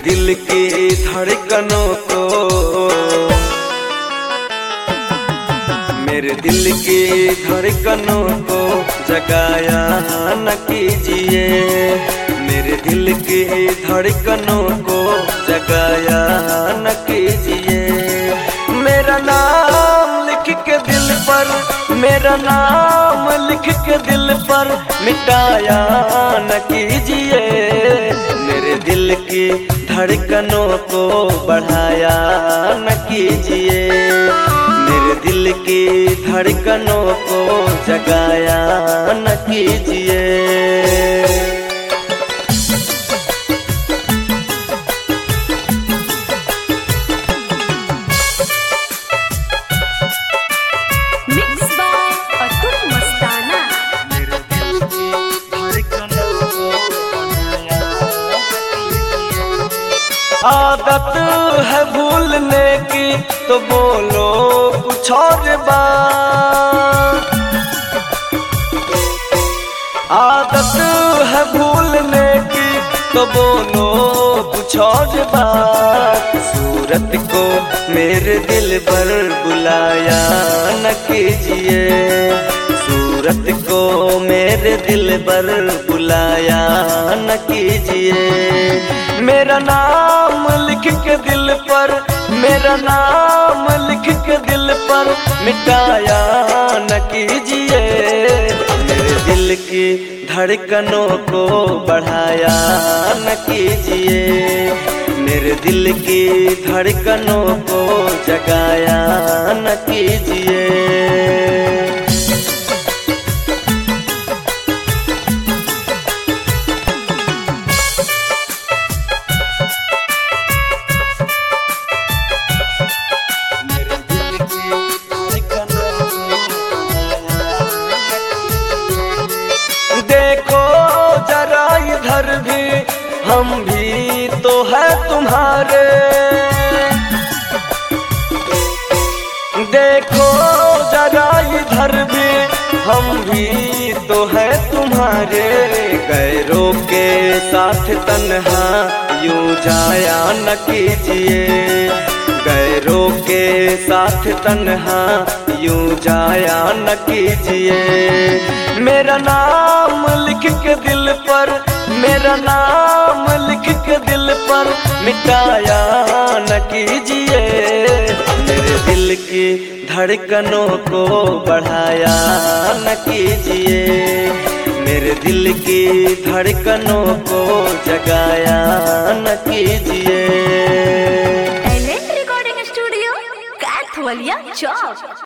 दिल की धड़कनों को, मेरे दिल की धड़कनों को जगाया न कीजिए। मेरे दिल की धड़कनों को जगाया न कीजिए। मेरा नाम लिख के दिल पर, मेरा नाम लिख के दिल पर मिटाया न कीजिए। मेरे दिल की धड़कनों को बढ़ाया न कीजिए। मेरे दिल की धड़कनों को जगाया न कीजिए। आदत है भूलने की तो बोलो कुछ और बात। आदत है भूलने की तो बोलो कुछ और बात। सूरत को मेरे दिल पर बुलाया न कीजिए। सूरत को मेरे दिल पर बुलाया न कीजिए। मेरा नाम लिख के दिल पर, मेरा नाम लिख के दिल पर मिटाया न कीजिए। मेरे दिल की धड़कनों को बढ़ाया न कीजिए। मेरे दिल की धड़कनों को जगाया न कीजिए। देखो जरा इधर भी, हम भी तो है तुम्हारे। देखो जरा इधर भी, हम भी तो है तुम्हारे। गैरों के साथ तन्हा यूं जाया न कीजिए। गैरों के साथ तन्हा यूं जाया न कीजिए। मेरा नाम लिख के दिल पर, मेरा नाम लिख के दिल पर मिटाया न कीजिए। मेरे दिल की धड़कनों को बढ़ाया न कीजिए। मेरे दिल की धड़कनों को जगाया न कीजिए। रिकॉर्डिंग स्टूडियो कैथवलिया चौक।